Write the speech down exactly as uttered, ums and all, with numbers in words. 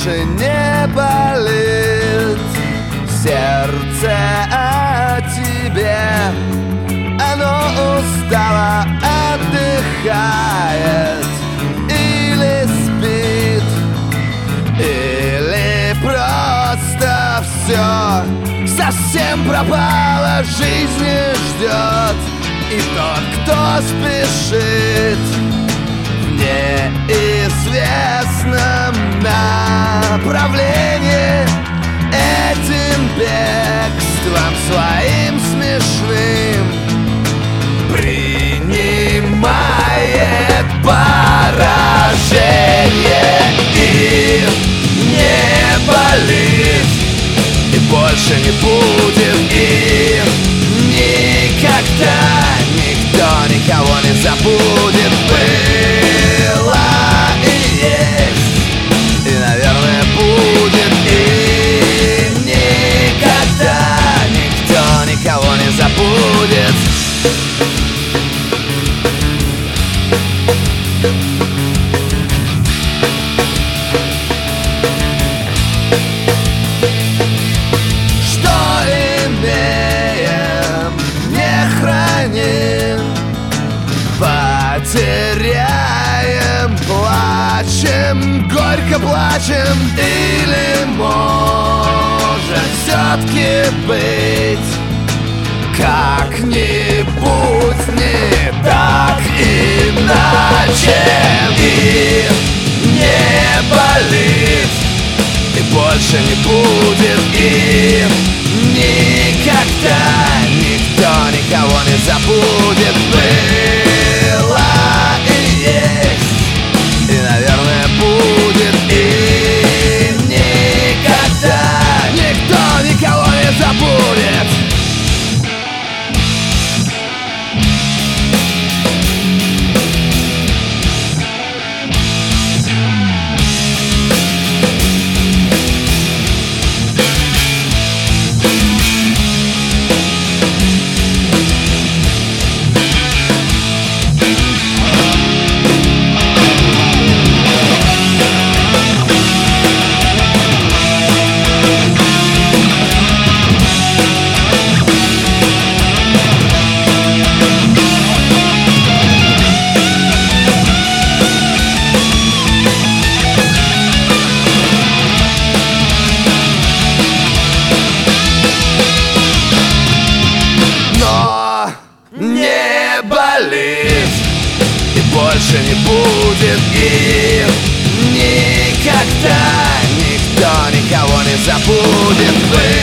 больше не болит сердце о тебе. Оно устало отдыхает или спит, или просто все совсем пропало, жизни ждет. И тот, кто спешит в неизвестном направлении, этим бегством своим смешным принимает поражение и не болит, и больше не будет, и никогда никто никого не забудет. Было и есть, и, наверное, будет, и никогда никто никого не забудет. Что имеем, не храним, потеряем, плачем, горько плачем, или может все-таки быть как-нибудь не так, иначе, и не болит, и больше не будет, и никогда никто никого не забудет. Было и есть, и, наверное, будет, и никогда никто никого не забудет. Не болит, и больше не будет, и никогда никто никого не забудет.